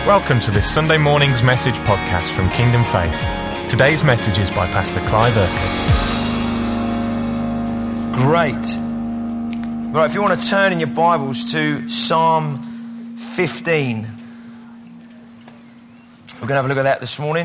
Welcome to this Sunday morning's message podcast from Kingdom Faith. Today's message is by Pastor Clive Urquhart. Great. Right, if you want to turn in your Bibles to Psalm 15. We're going to have a look at that this morning.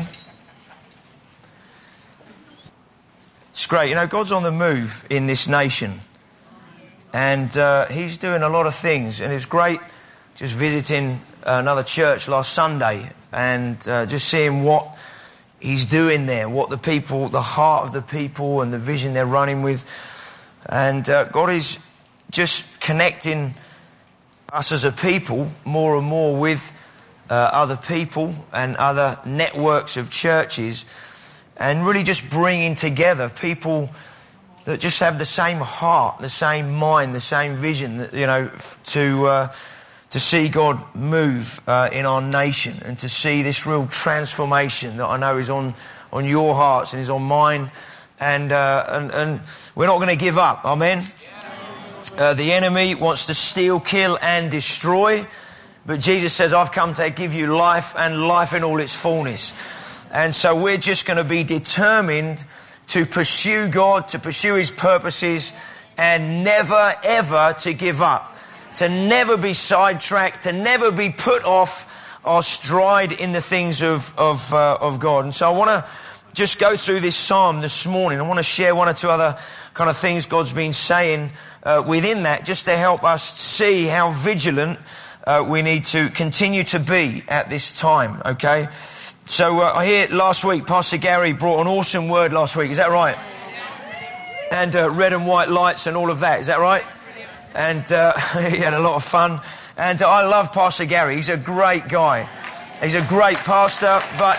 It's great. You know, God's on the move in this nation. And He's doing a lot of things. And it's great just visiting another church last Sunday and just seeing what He's doing there, what the people, the heart of the people and the vision they're running with. And God is just connecting us as a people more and more with other people and other networks of churches, and really just bringing together people that just have the same heart, the same mind, the same vision, you know, to see God move in our nation and to see this real transformation that I know is on your hearts and is on mine. And we're not going to give up. Amen. The enemy wants to steal, kill and destroy. But Jesus says, I've come to give you life and life in all its fullness. And so we're just going to be determined to pursue God, to pursue His purposes, and never, ever to give up. To never be sidetracked, to never be put off our stride in the things of God. And so I want to just go through this psalm this morning. I want to share one or two other kind of things God's been saying within that, just to help us see how vigilant we need to continue to be at this time, okay? So I hear last week, Pastor Gary brought an awesome word last week. Is that right? And red and white lights and all of that. Is that right? And he had a lot of fun. And I love Pastor Gary. He's a great guy. He's a great pastor, but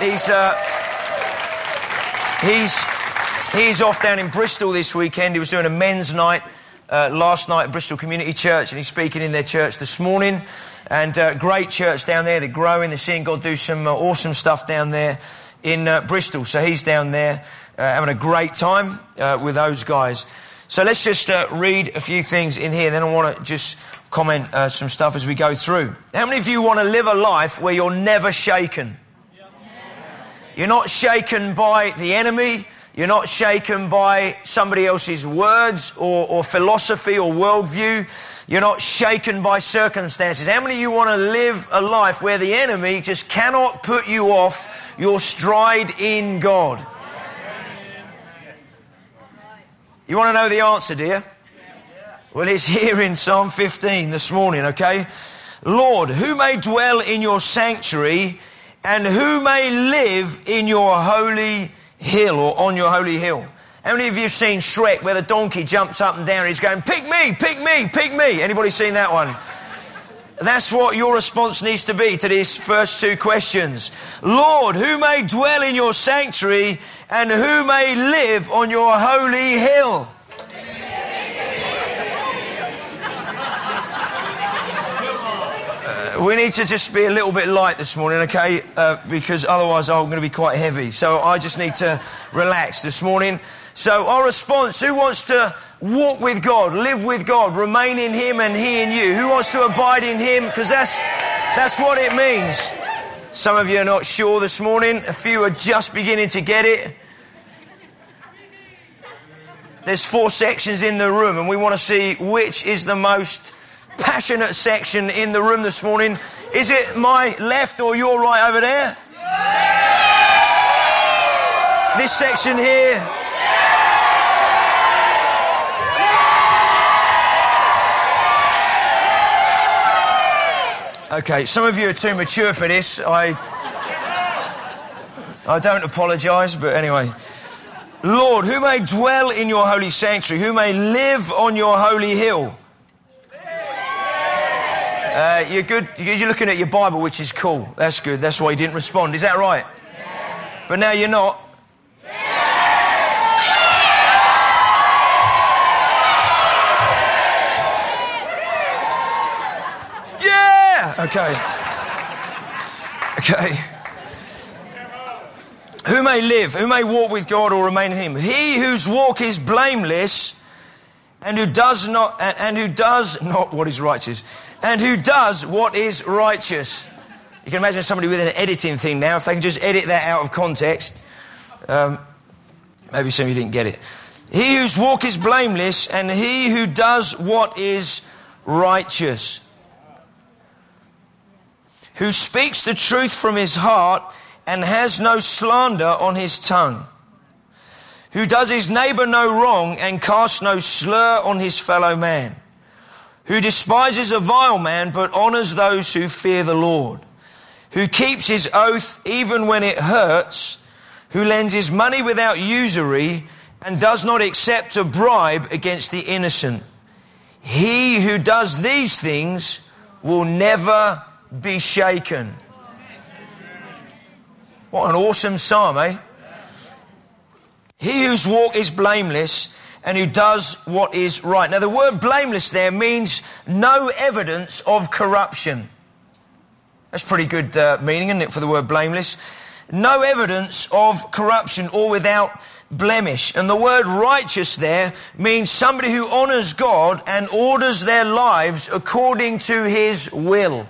he's off down in Bristol this weekend. He was doing a men's night last night at Bristol Community Church, and he's speaking in their church this morning. And great church down there. They're growing. They're seeing God do some awesome stuff down there in Bristol. So he's down there having a great time with those guys. So let's just read a few things in here. Then I want to just comment some stuff as we go through. How many of you want to live a life where you're never shaken? You're not shaken by the enemy. You're not shaken by somebody else's words or philosophy or worldview. You're not shaken by circumstances. How many of you want to live a life where the enemy just cannot put you off your stride in God? You want to know the answer, do you? Well, it's here in Psalm 15 this morning, okay? Lord, who may dwell in your sanctuary and who may live in your holy hill or on your holy hill? How many of you have seen Shrek where the donkey jumps up and down and he's going, pick me, pick me, pick me? Anybody seen that one? That's what your response needs to be to these first two questions. Lord, who may dwell in your sanctuary and who may live on your holy hill? We need to just be a little bit light this morning, okay? Because otherwise I'm going to be quite heavy. So I just need to relax this morning. So our response, who wants to walk with God, live with God, remain in Him and He in you? Who wants to abide in Him? Because that's what it means. Some of you are not sure this morning. A few are just beginning to get it. There's 4 sections in the room and we want to see which is the most passionate section in the room this morning. Is it my left or your right over there? This section here. Okay, some of you are too mature for this. I don't apologise, but anyway. Lord, who may dwell in your holy sanctuary? Who may live on your holy hill? You're good. You're looking at your Bible, which is cool. That's good. That's why you didn't respond. Is that right? Yes. But now you're not. Okay. Who may live, who may walk with God or remain in Him? He whose walk is blameless and who does not what is righteous, and who does what is righteous. You can imagine somebody with an editing thing now, if they can just edit that out of context. Maybe some of you didn't get it. He whose walk is blameless, and he who does what is righteous, who speaks the truth from his heart and has no slander on his tongue, who does his neighbor no wrong and casts no slur on his fellow man, who despises a vile man but honors those who fear the Lord, who keeps his oath even when it hurts, who lends his money without usury and does not accept a bribe against the innocent. He who does these things will never be shaken. What an awesome psalm, eh? He whose walk is blameless and who does what is right. Now the word blameless there means no evidence of corruption. That's pretty good meaning, isn't it, for the word blameless? No evidence of corruption or without blemish. And the word righteous there means somebody who honors God and orders their lives according to his will.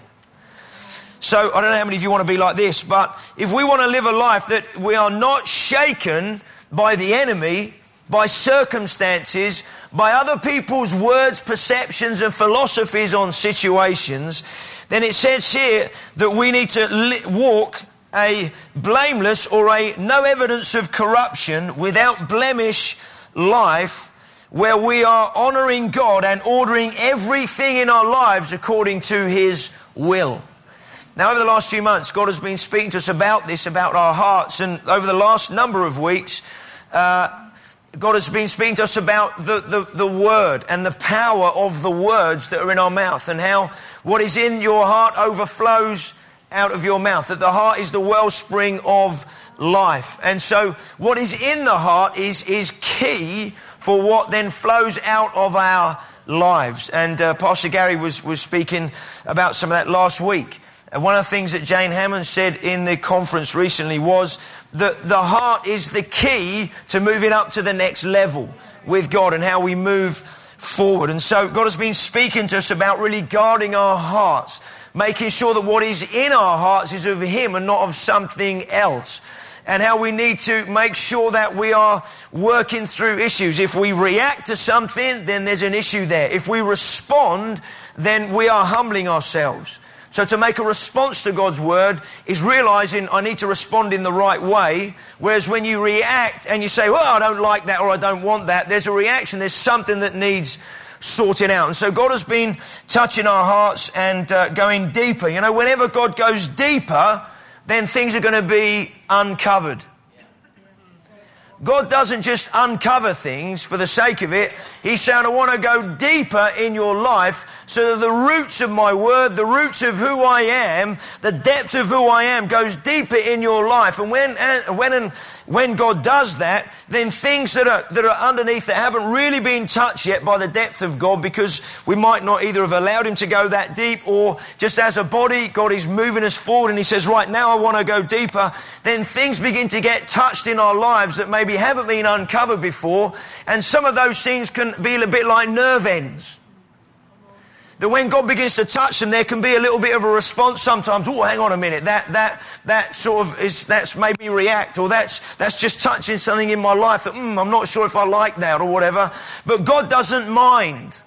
So I don't know how many of you want to be like this, but if we want to live a life that we are not shaken by the enemy, by circumstances, by other people's words, perceptions and philosophies on situations, then it says here that we need to walk a blameless or a no evidence of corruption, without blemish life, where we are honouring God and ordering everything in our lives according to his will. Now, over the last few months, God has been speaking to us about this, about our hearts, and over the last number of weeks, God has been speaking to us about the word and the power of the words that are in our mouth, and how what is in your heart overflows out of your mouth, that the heart is the wellspring of life. And so what is in the heart is key for what then flows out of our lives. And Pastor Gary was speaking about some of that last week. And one of the things that Jane Hammond said in the conference recently was that the heart is the key to moving up to the next level with God and how we move forward. And so God has been speaking to us about really guarding our hearts, making sure that what is in our hearts is of him and not of something else. And how we need to make sure that we are working through issues. If we react to something, then there's an issue there. If we respond, then we are humbling ourselves. So to make a response to God's word is realizing I need to respond in the right way. Whereas when you react and you say, well, I don't like that or I don't want that, there's a reaction, there's something that needs sorting out. And so God has been touching our hearts and going deeper. You know, whenever God goes deeper, then things are going to be uncovered. God doesn't just uncover things for the sake of it. He's saying, I want to go deeper in your life so that the roots of my word, the roots of who I am, the depth of who I am goes deeper in your life. And when God does that, then things that are underneath that haven't really been touched yet by the depth of God, because we might not either have allowed him to go that deep, or just as a body, God is moving us forward and he says, right now I want to go deeper. Then things begin to get touched in our lives that maybe haven't been uncovered before. And some of those things can be a bit like nerve ends. That when God begins to touch them, there can be a little bit of a response sometimes. Oh, hang on a minute, that sort of is, that's made me react, or that's just touching something in my life that I'm not sure if I like that or whatever. But God doesn't mind,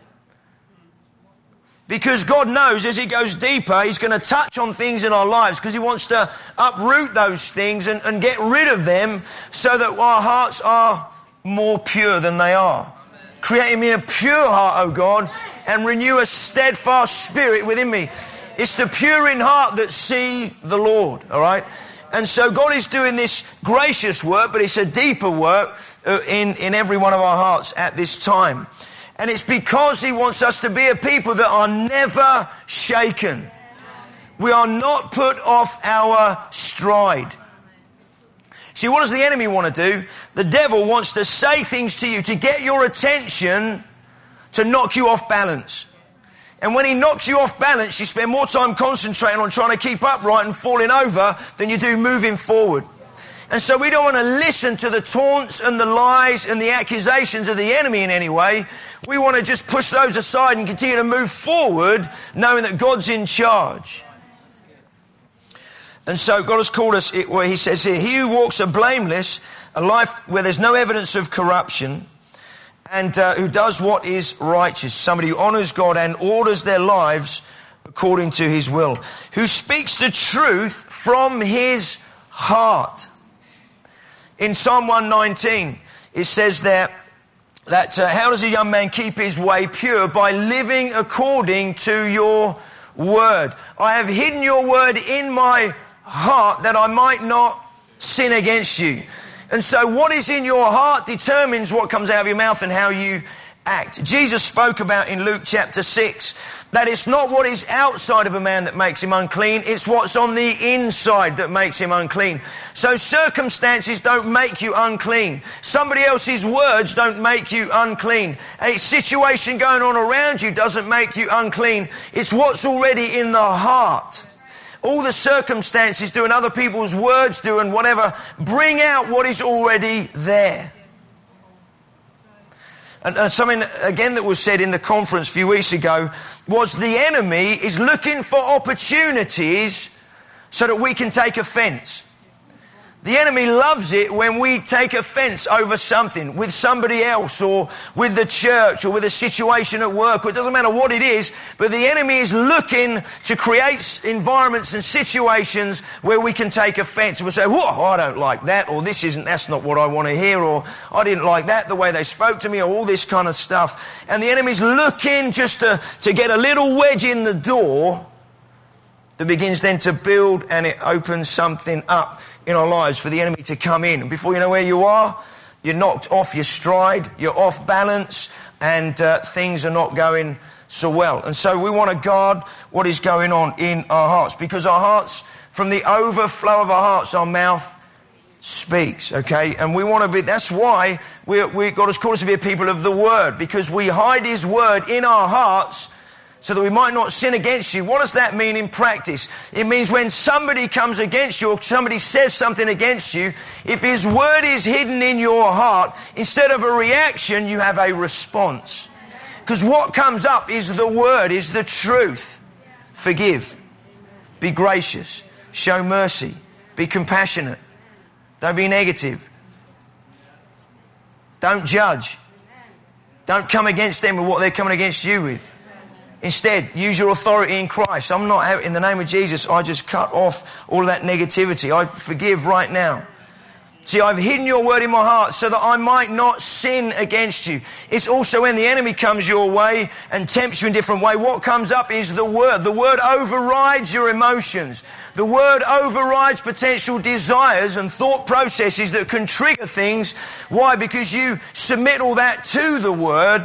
because God knows as he goes deeper, he's going to touch on things in our lives, because he wants to uproot those things and get rid of them so that our hearts are more pure than they are. Create in me a pure heart, O God, and renew a steadfast spirit within me. It's the pure in heart that see the Lord, all right? And so God is doing this gracious work, but it's a deeper work in every one of our hearts at this time. And it's because he wants us to be a people that are never shaken. We are not put off our stride. See, what does the enemy want to do? The devil wants to say things to you to get your attention, to knock you off balance. And when he knocks you off balance, you spend more time concentrating on trying to keep upright and falling over than you do moving forward. And so we don't want to listen to the taunts and the lies and the accusations of the enemy in any way. We want to just push those aside and continue to move forward, knowing that God's in charge. And so God has called us, where he says here, he who walks a blameless, a life where there's no evidence of corruption, and who does what is righteous, somebody who honors God and orders their lives according to his will, who speaks the truth from his heart. In Psalm 119, it says there that how does a young man keep his way pure? By living according to your word. I have hidden your word in my heart that I might not sin against you. And so what is in your heart determines what comes out of your mouth and how you act. Jesus spoke about in Luke chapter 6 that it's not what is outside of a man that makes him unclean, it's what's on the inside that makes him unclean. So circumstances don't make you unclean. Somebody else's words don't make you unclean. A situation going on around you doesn't make you unclean. It's what's already in the heart. All the circumstances do and other people's words do and whatever bring out what is already there. And something, again, that was said in the conference a few weeks ago was the enemy is looking for opportunities so that we can take offense. The enemy loves it when we take offense over something with somebody else or with the church or with a situation at work. It doesn't matter what it is, but the enemy is looking to create environments and situations where we can take offense. And we'll say, whoa, I don't like that, or that's not what I want to hear, or I didn't like that, the way they spoke to me, or all this kind of stuff. And the enemy's looking just to get a little wedge in the door that begins then to build, and it opens something up in our lives for the enemy to come in. And before you know where you are, you're knocked off your stride, you're off balance, and things are not going so well. And so we want to guard what is going on in our hearts, because our hearts, from the overflow of our hearts, our mouth speaks, okay? And we want to be, that's why God has called us to be a people of the Word, because we hide His Word in our hearts so that we might not sin against you. What does that mean in practice? It means when somebody comes against you or somebody says something against you, if His word is hidden in your heart, instead of a reaction, you have a response. Because what comes up is the word, is the truth. Forgive. Be gracious. Show mercy. Be compassionate. Don't be negative. Don't judge. Don't come against them with what they're coming against you with. Instead, use your authority in Christ. I'm not, in the name of Jesus, I just cut off all of that negativity. I forgive right now. See, I've hidden your word in my heart so that I might not sin against you. It's also when the enemy comes your way and tempts you in a different way, what comes up is the word. The word overrides your emotions. The word overrides potential desires and thought processes that can trigger things. Why? Because you submit all that to the word,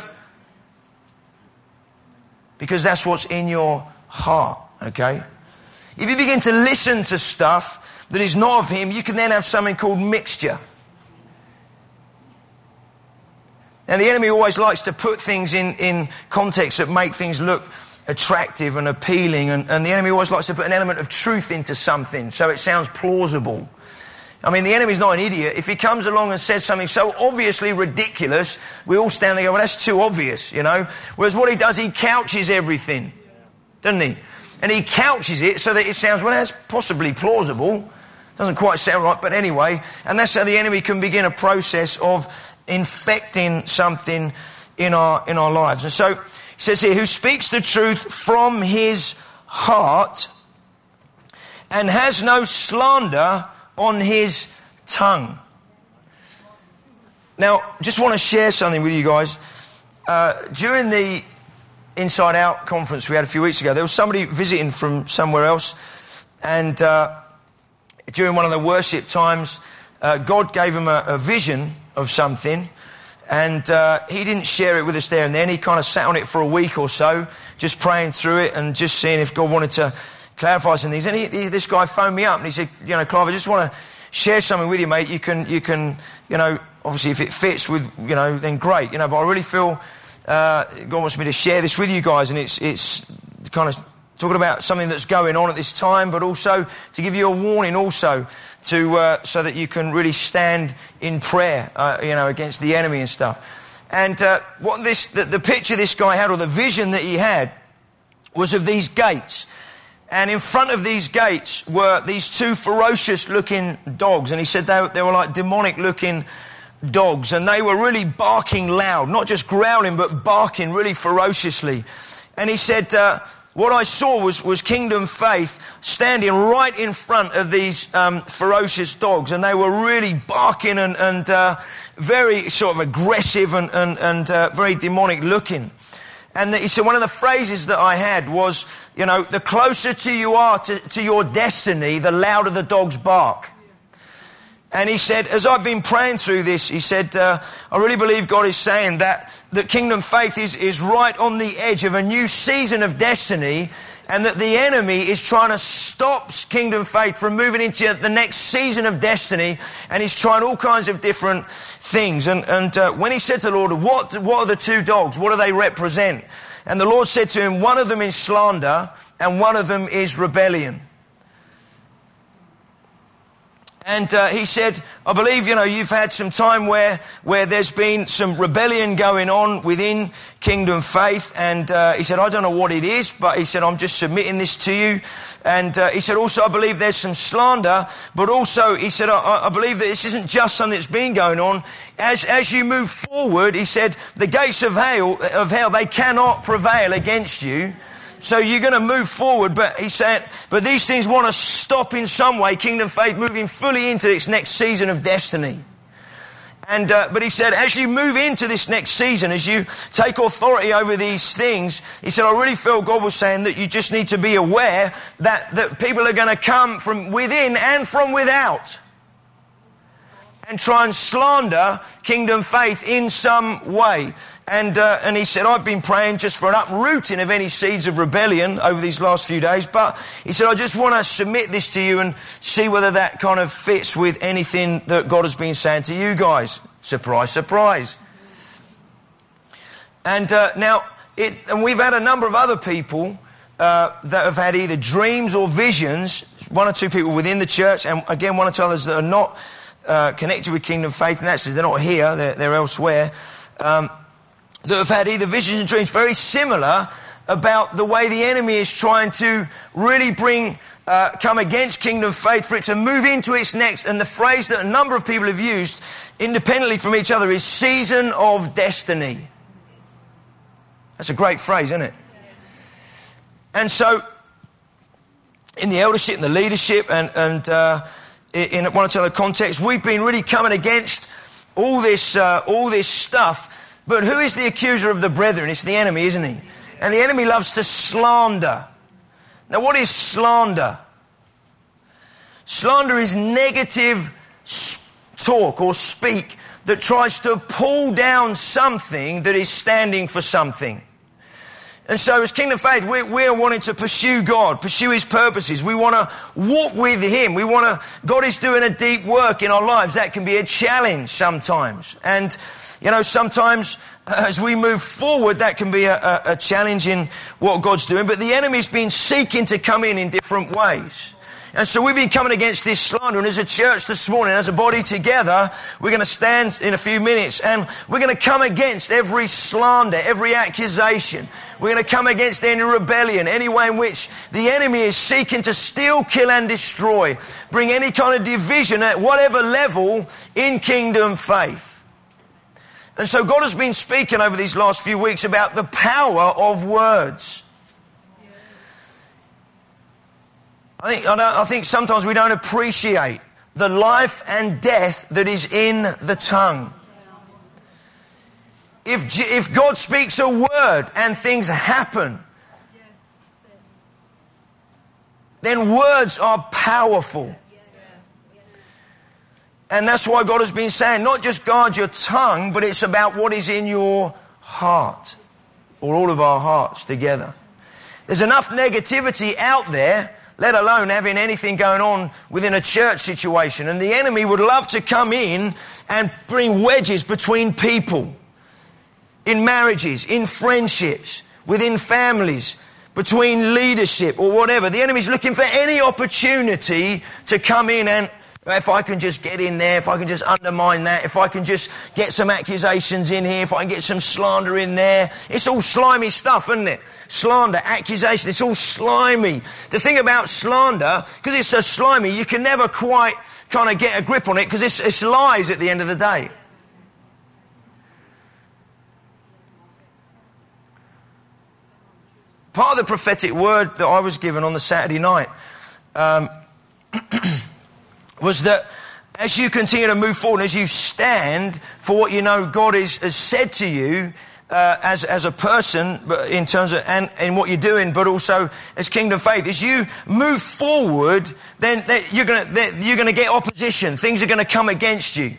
because that's what's in your heart, okay? If you begin to listen to stuff that is not of Him, you can then have something called mixture. Now, the enemy always likes to put things in context that make things look attractive and appealing, and the enemy always likes to put an element of truth into something so it sounds plausible. I mean, the enemy's not an idiot. If he comes along and says something so obviously ridiculous, we all stand there and go, well, that's too obvious, you know. Whereas what he does, he couches everything, doesn't he? And he couches it so that it sounds, well, that's possibly plausible. Doesn't quite sound right, but anyway. And that's how the enemy can begin a process of infecting something in our lives. And so he says here, who speaks the truth from his heart and has no slander on his tongue. Now, just want to share something with you guys. During the Inside Out conference we had a few weeks ago, there was somebody visiting from somewhere else, and during one of the worship times, God gave him a vision of something, and he didn't share it with us there and then. He kind of sat on it for a week or so, just praying through it and just seeing if God wanted to clarify some things. And this guy phoned me up and he said, you know, Clive, I just want to share something with you, mate. You can, you know, obviously if it fits with, you know, then great, you know, but I really feel God wants me to share this with you guys, and it's kind of talking about something that's going on at this time, but also to give you a warning also to so that you can really stand in prayer, you know, against the enemy and stuff. And what the picture this guy had, or the vision that he had, was of these gates. And in front of these gates were these two ferocious looking dogs. And he said they were like demonic looking dogs. And they were really barking loud, not just growling, but barking really ferociously. And he said, what I saw was Kingdom Faith standing right in front of these ferocious dogs. And they were really barking and very sort of aggressive and very demonic looking. And he said one of the phrases that I had was, you know, the closer to you are to your destiny, the louder the dogs bark. And he said, as I've been praying through this, he said, I really believe God is saying that Kingdom Faith is right on the edge of a new season of destiny, and that the enemy is trying to stop Kingdom Faith from moving into the next season of destiny, and he's trying all kinds of different things. And when he said to the Lord, what are the two dogs? What do they represent? And the Lord said to him, one of them is slander and one of them is rebellion. And he said, I believe, you know, you've had some time where there's been some rebellion going on within Kingdom Faith. And he said, I don't know what it is, but he said, I'm just submitting this to you. And he said, also, I believe there's some slander, but also, he said, I believe that this isn't just something that's been going on. As you move forward, he said, the gates of hell, they cannot prevail against you. So you're going to move forward, but he said, but these things want to stop in some way Kingdom Faith moving fully into its next season of destiny. And but he said, as you move into this next season, as you take authority over these things, he said, I really feel God was saying that you just need to be aware that people are going to come from within and from without and try and slander Kingdom Faith in some way. And he said, I've been praying just for an uprooting of any seeds of rebellion over these last few days. But he said, I just want to submit this to you and see whether that kind of fits with anything that God has been saying to you guys. Surprise, surprise. And and we've had a number of other people that have had either dreams or visions. One or two people within the church, and again, one or two others that are not connected with Kingdom Faith, and that's they're not here, they're elsewhere. That have had either visions and dreams very similar about the way the enemy is trying to really come against Kingdom Faith for it to move into its next. And the phrase that a number of people have used independently from each other is season of destiny. That's a great phrase, isn't it? And so in the eldership and the leadership and in one or two other contexts, we've been really coming against all this stuff. But who is the accuser of the brethren? It's the enemy, isn't he? And the enemy loves to slander. Now, what is slander? Slander is negative talk or speak that tries to pull down something that is standing for something. And so as Kingdom Faith, we're wanting to pursue God, pursue His purposes. We want to walk with Him. God is doing a deep work in our lives. That can be a challenge sometimes. And you know, sometimes as we move forward, that can be a challenge in what God's doing. But the enemy's been seeking to come in different ways. And so we've been coming against this slander. And as a church this morning, as a body together, we're going to stand in a few minutes and we're going to come against every slander, every accusation. We're going to come against any rebellion, any way in which the enemy is seeking to steal, kill and destroy. Bring any kind of division at whatever level in Kingdom Faith. And so God has been speaking over these last few weeks about the power of words. I think sometimes we don't appreciate the life and death that is in the tongue. If God speaks a word and things happen, then words are powerful. And that's why God has been saying, not just guard your tongue, but it's about what is in your heart, or all of our hearts together. There's enough negativity out there, let alone having anything going on within a church situation. And the enemy would love to come in and bring wedges between people, in marriages, in friendships, within families, between leadership or whatever. The enemy's looking for any opportunity to come in and If I can just get in there, if I can just undermine that, if I can just get some accusations in here, if I can get some slander in there. It's all slimy stuff, isn't it? Slander, accusation, it's all slimy. The thing about slander, because it's so slimy, you can never quite kind of get a grip on it because it's lies at the end of the day. Part of the prophetic word that I was given on the Saturday night was that as you continue to move forward, as you stand for what you know God has said to you as a person, but in terms of and in what you're doing, but also as Kingdom Faith, as you move forward, then you're going to get opposition. Things are going to come against you.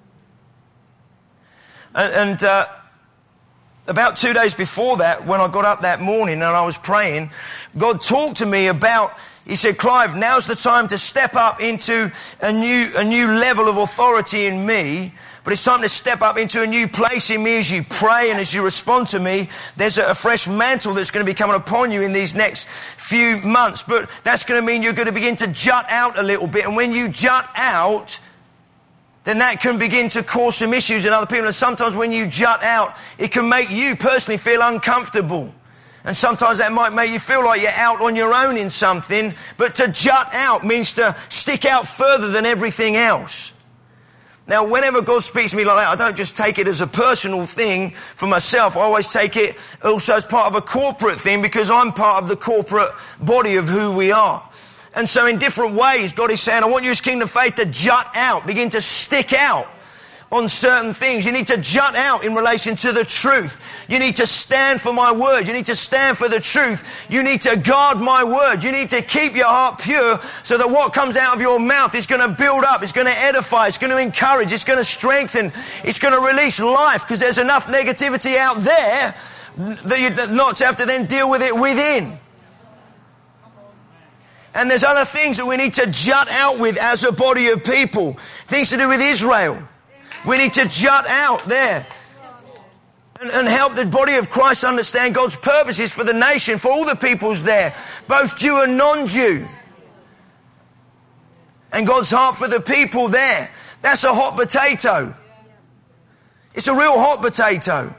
And about 2 days before that, when I got up that morning and I was praying, God talked to me about. He said, Clive, now's the time to step up into a new level of authority in me, but it's time to step up into a new place in me as you pray and as you respond to me. There's a fresh mantle that's going to be coming upon you in these next few months, but that's going to mean you're going to begin to jut out a little bit, and when you jut out, then that can begin to cause some issues in other people, and sometimes when you jut out, it can make you personally feel uncomfortable. And sometimes that might make you feel like you're out on your own in something, but to jut out means to stick out further than everything else. Now, whenever God speaks to me like that, I don't just take it as a personal thing for myself. I always take it also as part of a corporate thing because I'm part of the corporate body of who we are. And so in different ways, God is saying, I want you as Kingdom Faith to jut out, begin to stick out on certain things. You need to jut out in relation to the truth. You need to stand for my word. You need to stand for the truth. You need to guard my word. You need to keep your heart pure so that what comes out of your mouth is going to build up, it's going to edify, it's going to encourage, it's going to strengthen, it's going to release life, because there's enough negativity out there that not to have to then deal with it within. And there's other things that we need to jut out with as a body of people. Things to do with Israel. We need to jut out there and help the body of Christ understand God's purposes for the nation, for all the peoples there, both Jew and non-Jew. And God's heart for the people there. That's a hot potato. It's a real hot potato.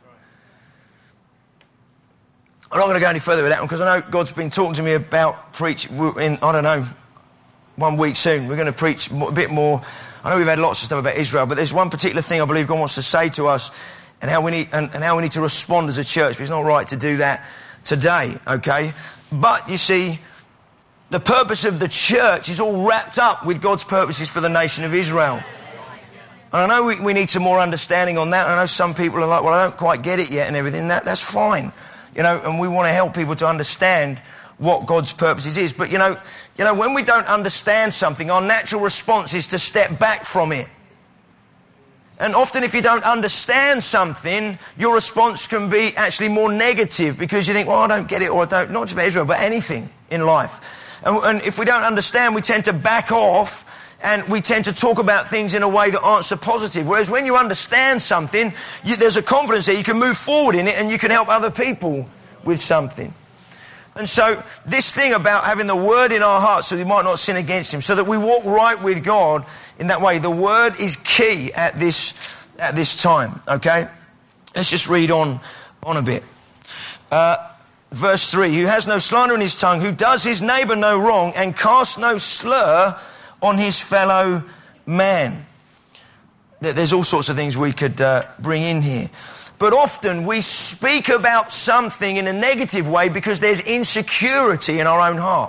I'm not going to go any further with that one because I know God's been talking to me about preach in, 1 week soon. We're going to preach a bit more. I know we've had lots of stuff about Israel, but there's one particular thing I believe God wants to say to us and how we need to respond as a church. But it's not right to do that today, okay? But you see, the purpose of the church is all wrapped up with God's purposes for the nation of Israel. And I know we need some more understanding on that. I know some people are like, well, I don't quite get it yet and everything. That's fine. You know, and we want to help people to understand what God's purposes is. But, you know, when we don't understand something, our natural response is to step back from it. And often if you don't understand something, your response can be actually more negative because you think, well, I don't get it, or I don't, not just about Israel, but anything in life. And if we don't understand, we tend to back off and we tend to talk about things in a way that aren't so positive. Whereas when you understand something, there's a confidence there. You can move forward in it and you can help other people with something. And so this thing about having the word in our hearts so we might not sin against him, so that we walk right with God in that way, the word is key at this time, okay? Let's just read on a bit. Verse 3, who has no slander in his tongue, who does his neighbour no wrong and casts no slur on his fellow man. There's all sorts of things we could bring in here. But often we speak about something in a negative way because there's insecurity in our own heart.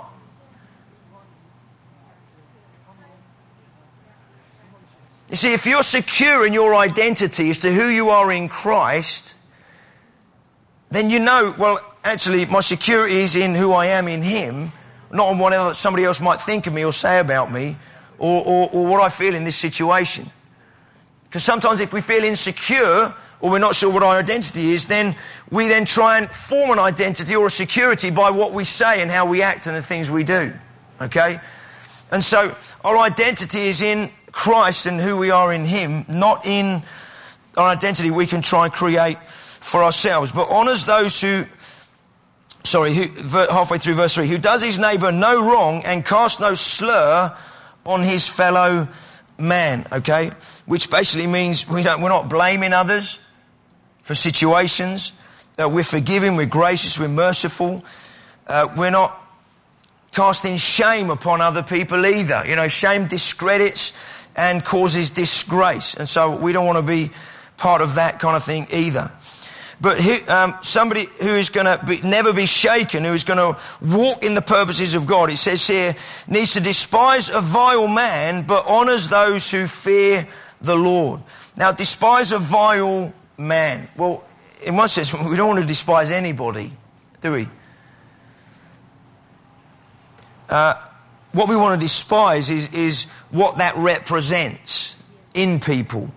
You see, if you're secure in your identity as to who you are in Christ, then you know, well, actually, my security is in who I am in him, not on what somebody else might think of me or say about me, or what I feel in this situation. Because sometimes if we feel insecure, or we're not sure what our identity is, then we then try and form an identity or a security by what we say and how we act and the things we do. Okay? And so our identity is in Christ and who we are in him, not in our identity we can try and create for ourselves, but honours those who, halfway through verse 3, who does his neighbour no wrong and casts no slur on his fellow man, okay? Which basically means we're not blaming others for situations. We're forgiving, we're gracious, we're merciful. We're not casting shame upon other people either. You know, shame discredits and causes disgrace. And so we don't want to be part of that kind of thing either. But somebody who is going to never be shaken, who is going to walk in the purposes of God, it says here, needs to despise a vile man, but honors those who fear the Lord. Now, despise a vile man. Well, in one sense, we don't want to despise anybody, do we? What we want to despise is what that represents in people.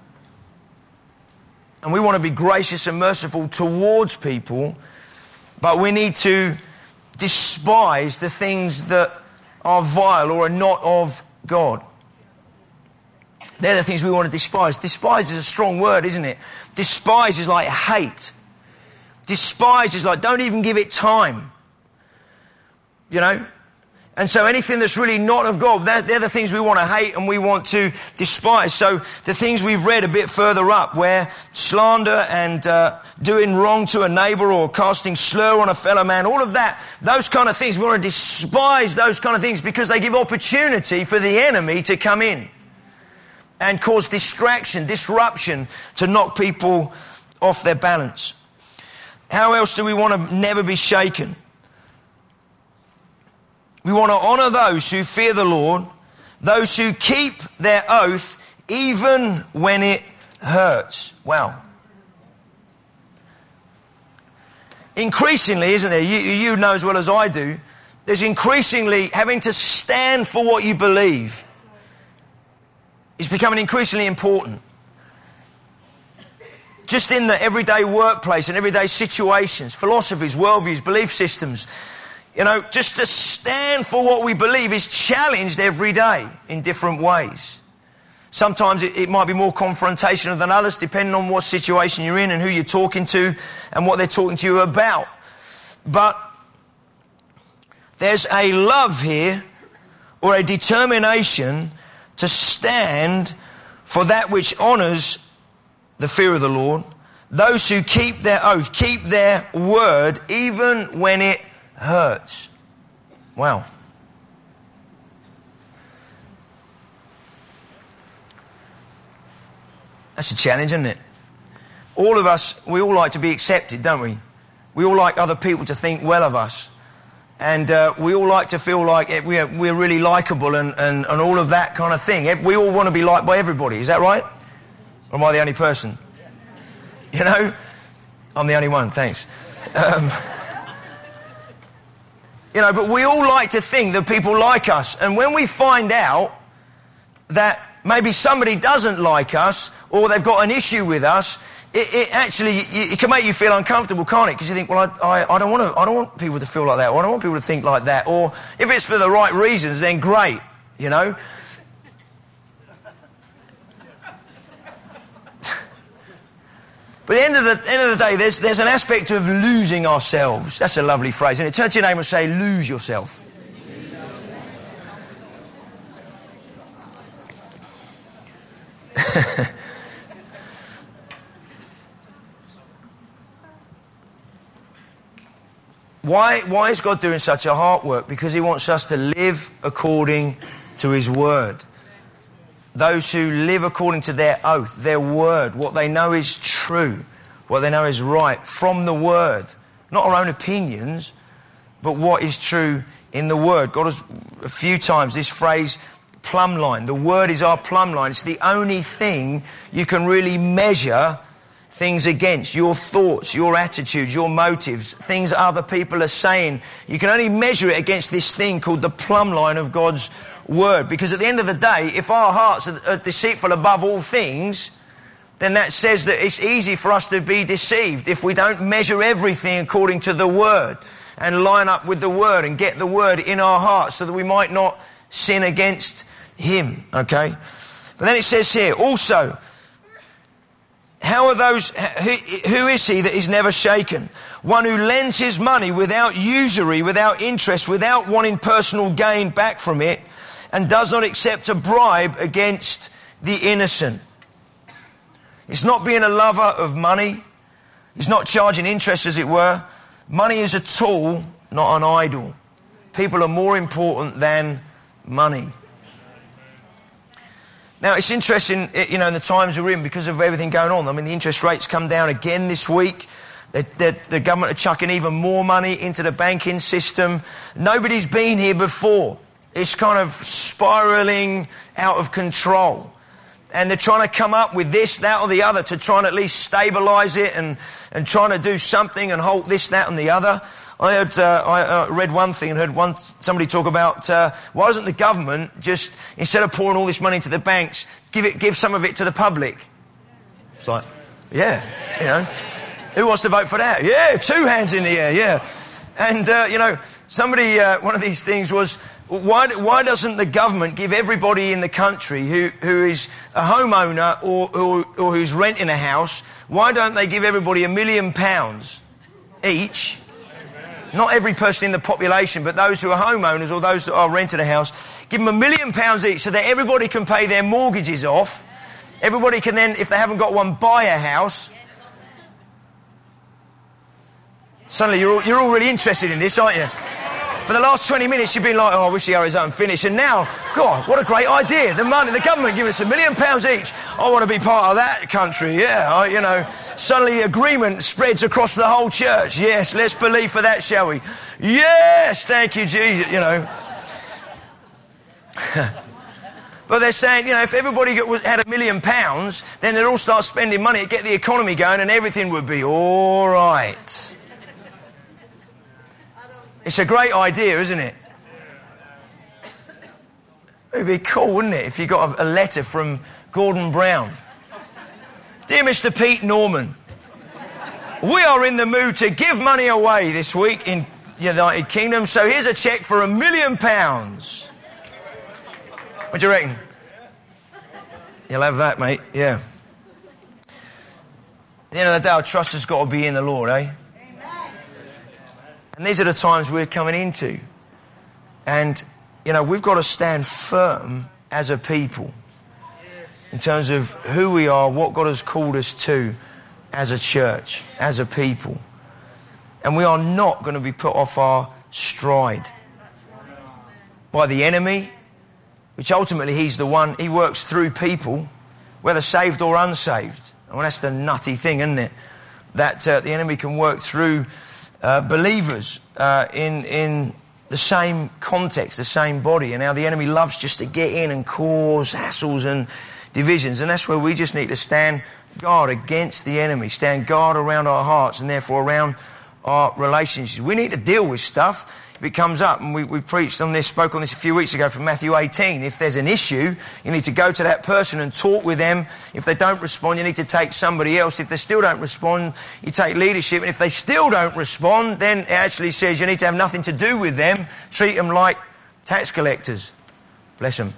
And we want to be gracious and merciful towards people, but we need to despise the things that are vile or are not of God. They're the things we want to despise. Despise is a strong word, isn't it? Despise is like hate. Despise is like don't even give it time. You know? And so anything that's really not of God, they're the things we want to hate and we want to despise. So the things we've read a bit further up, where slander and doing wrong to a neighbour or casting slur on a fellow man, all of that, those kind of things, we want to despise those kind of things because they give opportunity for the enemy to come in and cause distraction, disruption, to knock people off their balance. How else do we want to never be shaken? We want to honour those who fear the Lord, those who keep their oath even when it hurts. Wow. Increasingly, isn't there, you know as well as I do, there's increasingly having to stand for what you believe. It's becoming increasingly important. Just in the everyday workplace and everyday situations, philosophies, worldviews, belief systems, you know, just to stand for what we believe is challenged every day in different ways. Sometimes it might be more confrontational than others, depending on what situation you're in and who you're talking to and what they're talking to you about. But there's a love here, or a determination to stand for that which honours the fear of the Lord. Those who keep their oath, keep their word, even when it hurts. Wow. That's a challenge, isn't it? All of us, we all like to be accepted, don't we? We all like other people to think well of us. And we all like to feel like we're really likeable and all of that kind of thing. We all want to be liked by everybody. Is that right? Or am I the only person? You know? I'm the only one, thanks. You know, but we all like to think that people like us. And when we find out that maybe somebody doesn't like us or they've got an issue with us, it can make you feel uncomfortable, can't it? Because you think, well, I don't want people to feel like that, or I don't want people to think like that. Or if it's for the right reasons, then great, you know. But at the end of the day, there's an aspect of losing ourselves. That's a lovely phrase. And turn to your neighbour and say, lose yourself. Why is God doing such a heart work? Because he wants us to live according to his word. Those who live according to their oath, their word, what they know is true, what they know is right from the word. Not our own opinions, but what is true in the word. God has, a few times, this phrase, plumb line. The word is our plumb line. It's the only thing you can really measure things against. Your thoughts, your attitudes, your motives, things other people are saying. You can only measure it against this thing called the plumb line of God's word. Because at the end of the day, if our hearts are deceitful above all things, then that says that it's easy for us to be deceived if we don't measure everything according to the word and line up with the word and get the word in our hearts so that we might not sin against him. Okay? But then it says here, also, how are those, who is he that is never shaken? One who lends his money without usury, without interest, without wanting personal gain back from it, and does not accept a bribe against the innocent. It's not being a lover of money. It's not charging interest, as it were. Money is a tool, not an idol. People are more important than money. Now, it's interesting, in the times we're in because of everything going on. I mean, the interest rates come down again this week. The government are chucking even more money into the banking system. Nobody's been here before. It's kind of spiraling out of control. And they're trying to come up with this, that or the other to try and at least stabilise it and trying to do something and halt this, that and the other. I read one thing and heard somebody talk about why doesn't the government just, instead of pouring all this money into the banks, give some of it to the public? It's like, yeah, who wants to vote for that? Yeah, 2 hands in the air, yeah. And, somebody, one of these things was, why doesn't the government give everybody in the country who is a homeowner or who's renting a house, why don't they give everybody £1 million each? Not every person in the population, but those who are homeowners or those that are renting a house, give them £1 million each so that everybody can pay their mortgages off. Everybody can then, if they haven't got one, buy a house. Suddenly you're all really interested in this, aren't you? For the last 20 minutes you've been like, I wish the Arizona finished. And now, God, what a great idea. The money, the government giving us £1 million each. I want to be part of that country, yeah. Suddenly agreement spreads across the whole church. Yes, let's believe for that, shall we? Yes, thank you, Jesus, But they're saying, if everybody had £1 million, then they'd all start spending money to get the economy going and everything would be all right. It's a great idea, isn't it? It would be cool, wouldn't it, if you got a letter from Gordon Brown. Dear Mr. Pete Norman, we are in the mood to give money away this week in the United Kingdom, so here's a cheque for £1 million. What do you reckon? You'll have that, mate, yeah. At the end of the day, our trust has got to be in the Lord, eh? And these are the times we're coming into. And, we've got to stand firm as a people in terms of who we are, what God has called us to as a church, as a people. And we are not going to be put off our stride by the enemy, which ultimately he works through people, whether saved or unsaved. I mean, that's the nutty thing, isn't it? That the enemy can work through believers in the same context, the same body. And how the enemy loves just to get in and cause hassles and divisions. And that's where we just need to stand guard against the enemy, stand guard around our hearts and therefore around our relationships. We need to deal with stuff if it comes up. And we preached on this, spoke on this a few weeks ago from Matthew 18. If there's an issue, you need to go to that person and talk with them. If they don't respond, you need to take somebody else. If they still don't respond, you take leadership. And if they still don't respond, then it actually says you need to have nothing to do with them. Treat them like tax collectors. Bless them.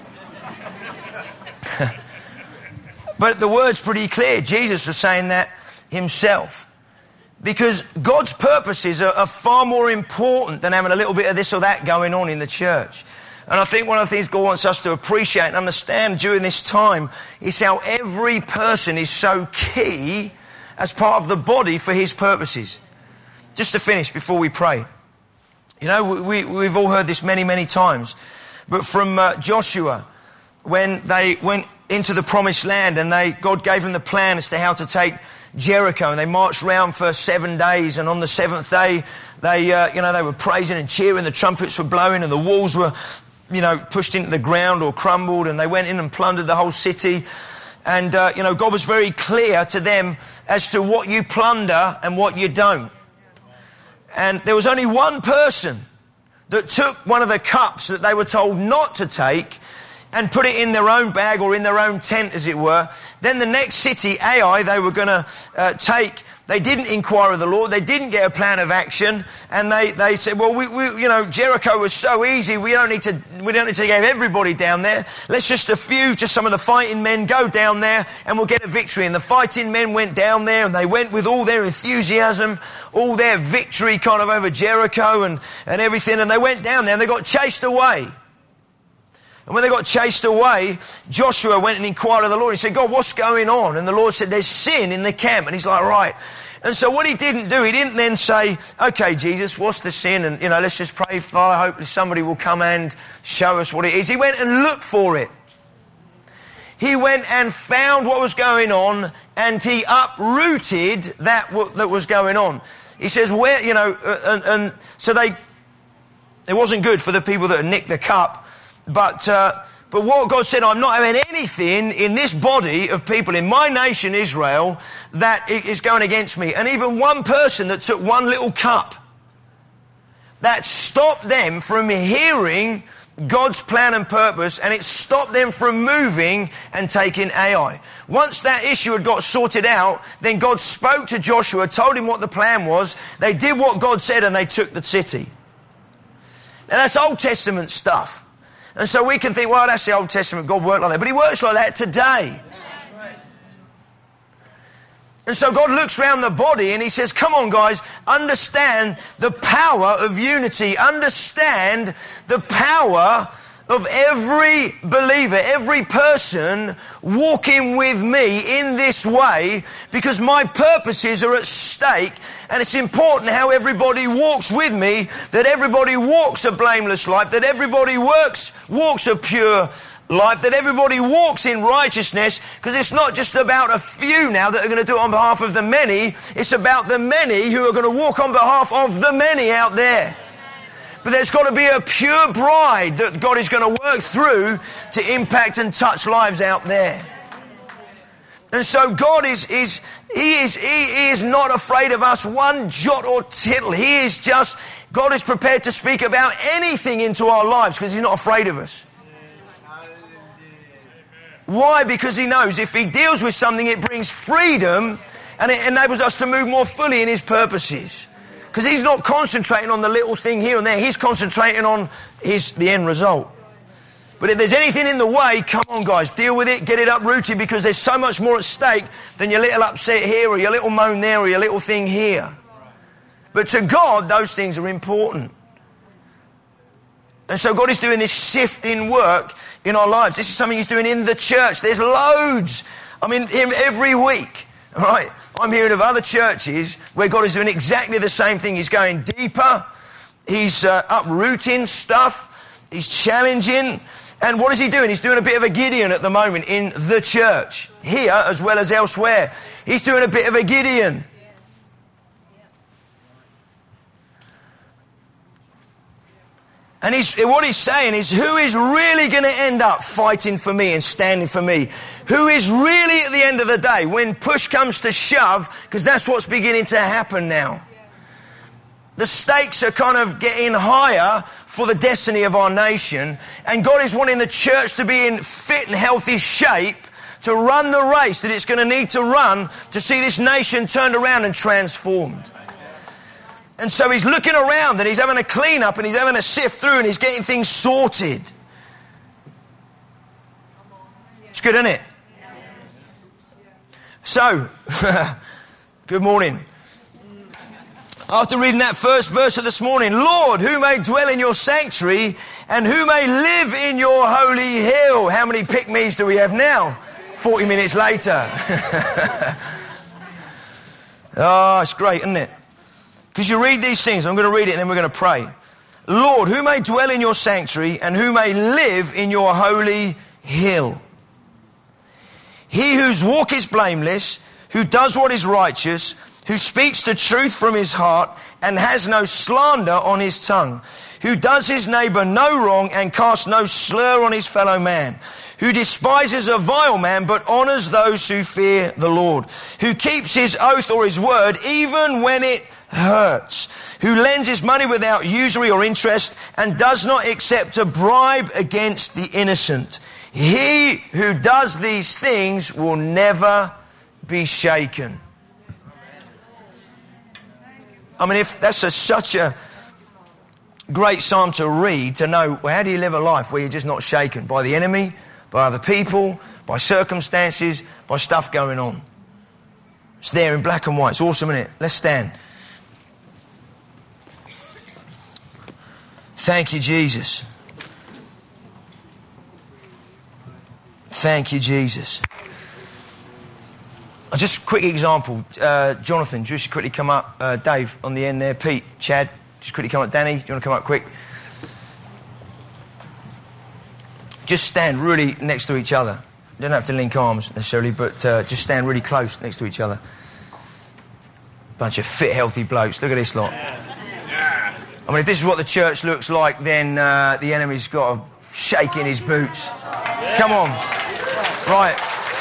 But the word's pretty clear. Jesus was saying that himself. Because God's purposes are far more important than having a little bit of this or that going on in the church. And I think one of the things God wants us to appreciate and understand during this time is how every person is so key as part of the body for his purposes. Just to finish before we pray. We've all heard this many, many times. But from Joshua, when they went into the promised land and God gave them the plan as to how to take Jericho, and they marched around for 7 days, and on the 7th day they were praising and cheering, the trumpets were blowing and the walls were pushed into the ground or crumbled, and they went in and plundered the whole city. And God was very clear to them as to what you plunder and what you don't. And there was only one person that took one of the cups that they were told not to take and put it in their own bag or in their own tent, as it were. Then the next city, Ai, they were going to take. They didn't inquire of the Lord. They didn't get a plan of action, and they said, "Well, we Jericho was so easy. We don't need to get everybody down there. Let's just some of the fighting men go down there, and we'll get a victory." And the fighting men went down there, and they went with all their enthusiasm, all their victory, kind of over Jericho and everything. And they went down there, and they got chased away. And when they got chased away, Joshua went and inquired of the Lord. He said, God, what's going on? And the Lord said, there's sin in the camp. And he's like, right. And so what he didn't do, he didn't then say, okay, Jesus, what's the sin? And, let's just pray, Father, hope somebody will come and show us what it is. He went and looked for it. He went and found what was going on, and he uprooted that was going on. He says, and so it wasn't good for the people that had nicked the cup. But what God said, I'm not having anything in this body of people, in my nation, Israel, that is going against me. And even one person that took one little cup, that stopped them from hearing God's plan and purpose, and it stopped them from moving and taking Ai. Once that issue had got sorted out, then God spoke to Joshua, told him what the plan was. They did what God said, and they took the city. Now that's Old Testament stuff. And so we can think, well, that's the Old Testament, God worked like that. But he works like that today. And so God looks around the body and he says, come on, guys, understand the power of unity. Understand the power of every believer, every person walking with me in this way, because my purposes are at stake. And it's important how everybody walks with me, that everybody walks a blameless life, that everybody walks a pure life, that everybody walks in righteousness, because it's not just about a few now that are going to do it on behalf of the many. It's about the many who are going to walk on behalf of the many out there. But there's got to be a pure bride that God is going to work through to impact and touch lives out there. And so God is not afraid of us one jot or tittle. God is prepared to speak about anything into our lives because he's not afraid of us. Why? Because he knows if he deals with something, it brings freedom and it enables us to move more fully in his purposes. Because he's not concentrating on the little thing here and there. He's concentrating on the end result. But if there's anything in the way, come on, guys, deal with it, get it uprooted, because there's so much more at stake than your little upset here or your little moan there or your little thing here. But to God, those things are important. And so God is doing this sifting work in our lives. This is something he's doing in the church. There's loads. Every week, all right? I'm hearing of other churches where God is doing exactly the same thing. He's going deeper. He's uprooting stuff. He's challenging. And what is he doing? He's doing a bit of a Gideon at the moment in the church, here as well as elsewhere. He's doing a bit of a Gideon. And what he's saying is, who is really going to end up fighting for me and standing for me? Who is really at the end of the day, when push comes to shove, because that's what's beginning to happen now. The stakes are kind of getting higher for the destiny of our nation. And God is wanting the church to be in fit and healthy shape to run the race that it's going to need to run to see this nation turned around and transformed. And so he's looking around and he's having a clean up and he's having a sift through and he's getting things sorted. It's good, isn't it? So, good morning. After reading that first verse of this morning, Lord, who may dwell in your sanctuary and who may live in your holy hill? How many pick-me's do we have now? 40 minutes later. Oh, it's great, isn't it? Because you read these things, I'm going to read it and then we're going to pray. Lord, who may dwell in your sanctuary and who may live in your holy hill? He whose walk is blameless, who does what is righteous, who speaks the truth from his heart and has no slander on his tongue, who does his neighbor no wrong and casts no slur on his fellow man, who despises a vile man but honors those who fear the Lord, who keeps his oath or his word even when it hurts, who lends his money without usury or interest and does not accept a bribe against the innocent. He who does these things will never be shaken. If that's such a great psalm to read, to know, well, how do you live a life where you're just not shaken by the enemy, by other people, by circumstances, by stuff going on? It's there in black and white. It's awesome, isn't it? Let's stand. Thank you, Jesus. Thank you, Jesus. Just a quick example. Jonathan, just quickly come up. Dave, on the end there. Pete, Chad, just quickly come up. Danny, do you want to come up quick? Just stand really next to each other. You don't have to link arms necessarily, but just stand really close next to each other. Bunch of fit, healthy blokes. Look at this lot. I mean, if this is what the church looks like, then the enemy's got to shake in his boots. Come on. Right.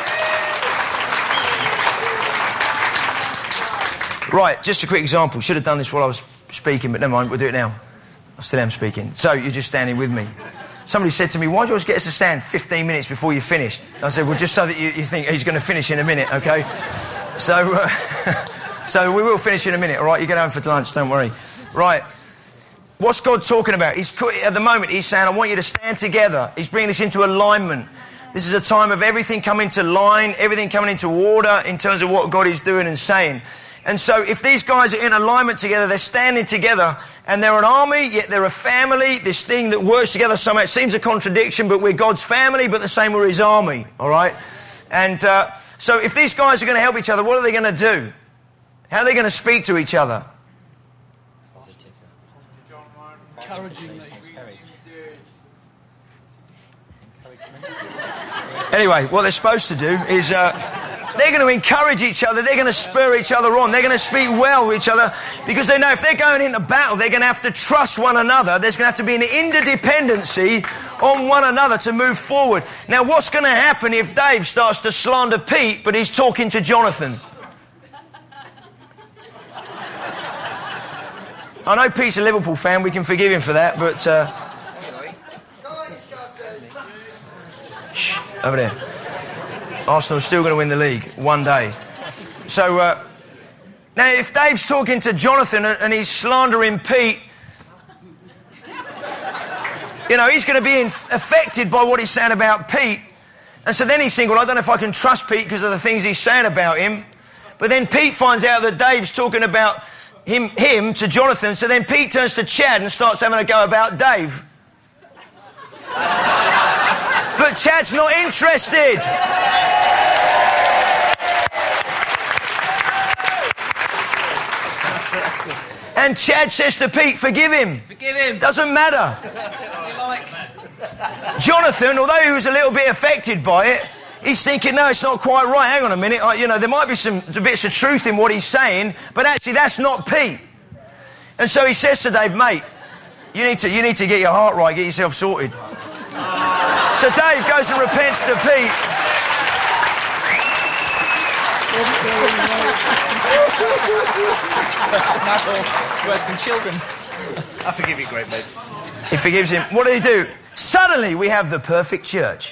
Right, just a quick example. Should have done this while I was speaking, but never mind, we'll do it now. I still am speaking. So you're just standing with me. Somebody said to me, why do you always get us to stand 15 minutes before you're finished? I said, well, just so that you think he's going to finish in a minute, okay? So, so we will finish in a minute, all right? You get home for lunch, don't worry. Right. What's God talking about? At the moment, he's saying, I want you to stand together. He's bringing us into alignment. This is a time of everything coming to line, everything coming into order in terms of what God is doing and saying. And so if these guys are in alignment together, they're standing together, and they're an army, yet they're a family, this thing that works together somehow. It seems a contradiction, but we're God's family, but the same we're his army, all right? And so if these guys are going to help each other, what are they going to do? How are they going to speak to each other? Anyway, what they're supposed to do is they're going to encourage each other. They're going to spur each other on. They're going to speak well with each other because they know if they're going into battle, they're going to have to trust one another. There's going to have to be an interdependency on one another to move forward. Now, what's going to happen if Dave starts to slander Pete, but he's talking to Jonathan? I know Pete's a Liverpool fan. We can forgive him for that, but... Shh, over there. Arsenal's still going to win the league one day. So, now if Dave's talking to Jonathan and he's slandering Pete, you know, he's going to be affected by what he's saying about Pete. And so then he's thinking, well, I don't know if I can trust Pete because of the things he's saying about him. But then Pete finds out that Dave's talking about him to Jonathan. So then Pete turns to Chad and starts having a go about Dave. But Chad's not interested. And Chad says to Pete, forgive him. Forgive him. Doesn't matter. Jonathan, although he was a little bit affected by it, he's thinking, no, it's not quite right. Hang on a minute. You know, there might be some bits of truth in what he's saying, but actually that's not Pete. And so he says to Dave, mate, you need to get your heart right, get yourself sorted. So Dave goes and repents to Pete. Worse than children. I forgive you, great mate. He forgives him. What did he do? Suddenly we have the perfect church.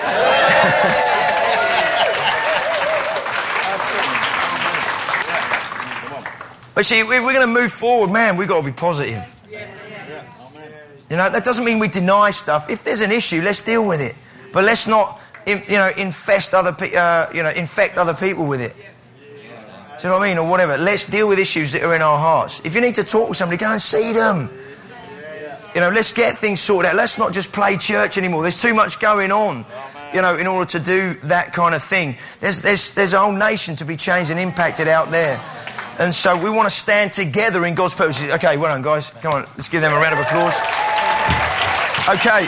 But see, we're going to move forward, man. We've got to be positive. You know, that doesn't mean we deny stuff. If there's an issue, let's deal with it. But let's not, infect other people with it. Do you know what I mean? Or whatever. Let's deal with issues that are in our hearts. If you need to talk with somebody, go and see them. You know, let's get things sorted out. Let's not just play church anymore. There's too much going on, you know, in order to do that kind of thing. There's a whole nation to be changed and impacted out there. And so we want to stand together in God's purposes. Okay, well done, guys. Come on, let's give them a round of applause. Okay.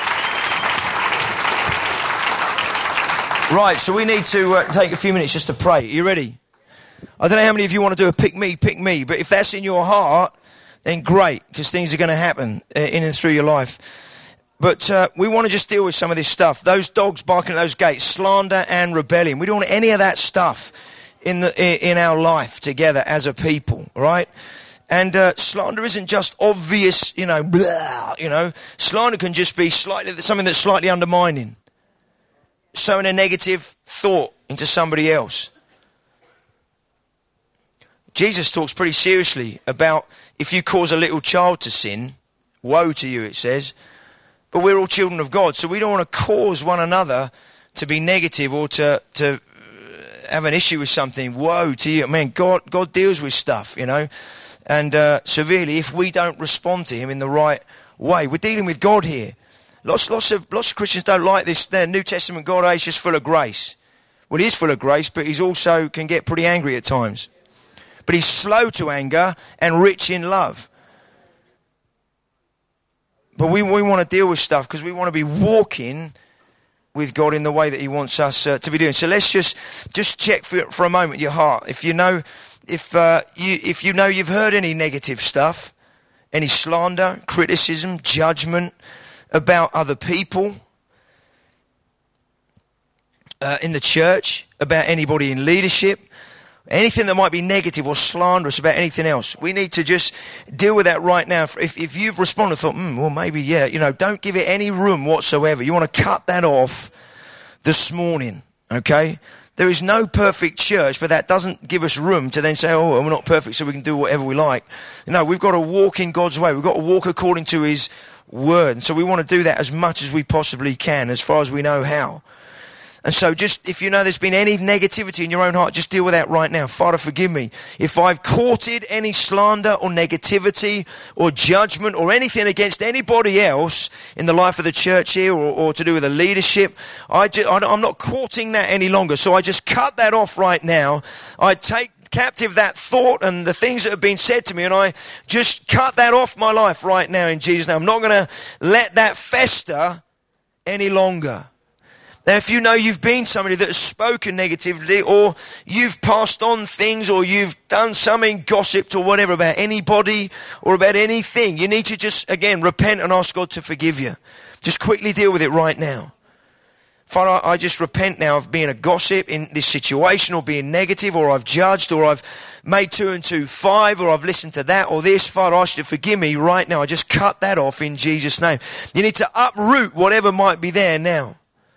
Right, so we need to take a few minutes just to pray. Are you ready? I don't know how many of you want to do a pick me, but if that's in your heart, then great, because things are going to happen in and through your life. But we want to just deal with some of this stuff. Those dogs barking at those gates, slander and rebellion. We don't want any of that stuff in our life together as a people, right? And slander isn't just obvious, blah, Slander can just be something that's slightly undermining. Sowing a negative thought into somebody else. Jesus talks pretty seriously about if you cause a little child to sin, woe to you, it says. But we're all children of God, so we don't want to cause one another to be negative or to have an issue with something. Woe to you. Man, God deals with stuff, and severely if we don't respond to him in the right way. We're dealing with God here. Lots of Christians don't like this. Their New Testament God is just full of grace. Well, he is full of grace, but he's also can get pretty angry at times. But he's slow to anger and rich in love. But we want to deal with stuff because we want to be walking with God in the way that he wants us to be doing. So let's just check for a moment your heart. If you know you've heard any negative stuff, any slander, criticism, judgment about other people in the church, about anybody in leadership, anything that might be negative or slanderous about anything else, we need to just deal with that right now. If you've responded and thought, well, maybe, yeah, don't give it any room whatsoever. You want to cut that off this morning, okay? There is no perfect church, but that doesn't give us room to then say, we're not perfect, so we can do whatever we like. No, we've got to walk in God's way. We've got to walk according to his word. And so we want to do that as much as we possibly can, as far as we know how. And so just, if you know there's been any negativity in your own heart, just deal with that right now. Father, forgive me. If I've courted any slander or negativity or judgment or anything against anybody else in the life of the church here or to do with the leadership, I'm not courting that any longer. So I just cut that off right now. I take captive that thought and the things that have been said to me, and I just cut that off my life right now in Jesus' name. I'm not going to let that fester any longer. Now, if you know you've been somebody that has spoken negatively, or you've passed on things, or you've done something, gossiped or whatever about anybody or about anything, you need to just, again, repent and ask God to forgive you. Just quickly deal with it right now. Father, I just repent now of being a gossip in this situation, or being negative, or I've judged, or I've made 2 and 2 5, or I've listened to that or this. Father, I ask you to forgive me right now. I just cut that off in Jesus' name. You need to uproot whatever might be there now.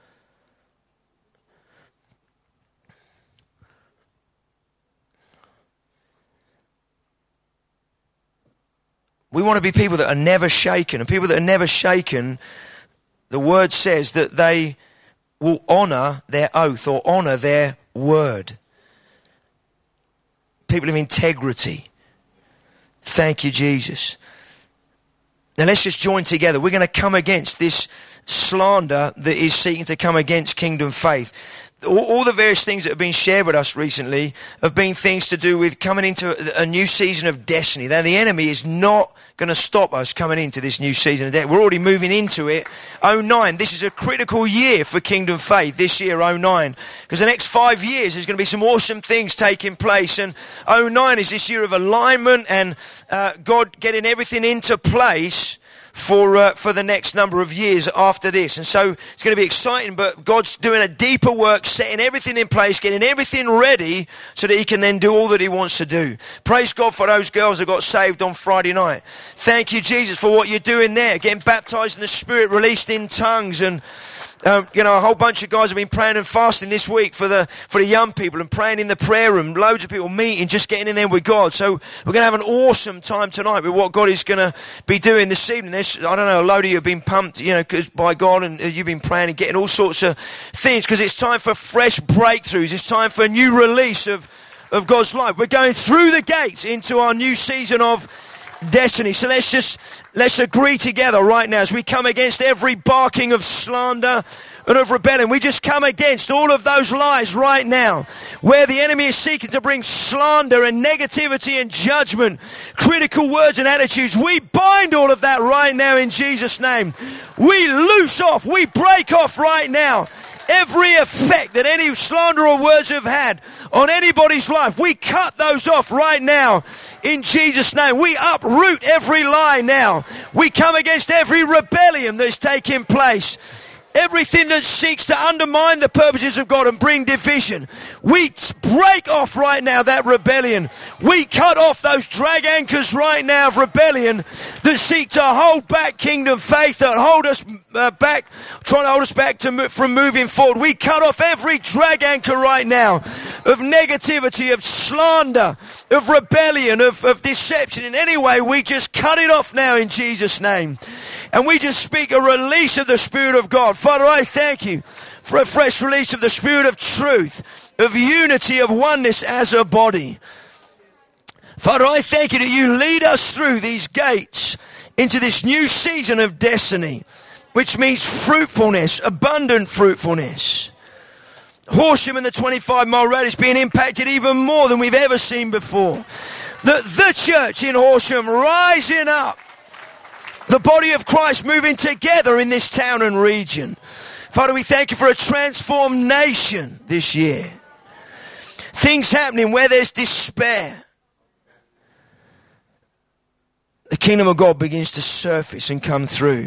We want to be people that are never shaken. And people that are never shaken, the word says that they will honour their oath or honour their word. People of integrity. Thank you, Jesus. Now let's just join together. We're going to come against this slander that is seeking to come against Kingdom Faith. All the various things that have been shared with us recently have been things to do with coming into a new season of destiny. Now, the enemy is not going to stop us coming into this new season of destiny. We're already moving into it. 09, this is a critical year for Kingdom Faith, this year, 09. Because the next 5 years, there's going to be some awesome things taking place. And 09 is this year of alignment and God getting everything into place for the next number of years after this. And so it's going to be exciting, but God's doing a deeper work, setting everything in place, getting everything ready so that he can then do all that he wants to do. Praise God for those girls that got saved on Friday night. Thank you, Jesus, for what you're doing there, getting baptized in the Spirit, released in tongues, and a whole bunch of guys have been praying and fasting this week for the young people, and praying in the prayer room. Loads of people meeting, just getting in there with God. So we're going to have an awesome time tonight with what God is going to be doing this evening. There's, I don't know, a load of you have been pumped, cause by God, and you've been praying and getting all sorts of things, because it's time for fresh breakthroughs. It's time for a new release of God's life. We're going through the gates into our new season of destiny. So let's agree together right now as we come against every barking of slander and of rebellion. We just come against all of those lies right now, where the enemy is seeking to bring slander and negativity and judgment, critical words and attitudes. We bind all of that right now in Jesus' name. We loose off, we break off right now every effect that any slander or words have had on anybody's life. We cut those off right now in Jesus' name. We uproot every lie now. We come against every rebellion that's taking place. Everything that seeks to undermine the purposes of God and bring division. We break off right now that rebellion. We cut off those drag anchors right now of rebellion that seek to hold back Kingdom Faith, that hold us back, trying to hold us back from moving forward. We cut off every drag anchor right now of negativity, of slander, of rebellion, of deception. In any way, we just cut it off now in Jesus' name. And we just speak a release of the Spirit of God. Father, I thank you for a fresh release of the Spirit of truth, of unity, of oneness as a body. Father, I thank you that you lead us through these gates into this new season of destiny. which means fruitfulness, abundant fruitfulness. Horsham and the 25-mile radius being impacted even more than we've ever seen before. The church in Horsham rising up. The body of Christ moving together in this town and region. Father, we thank you for a transformed nation this year. Things happening where there's despair. The kingdom of God begins to surface and come through.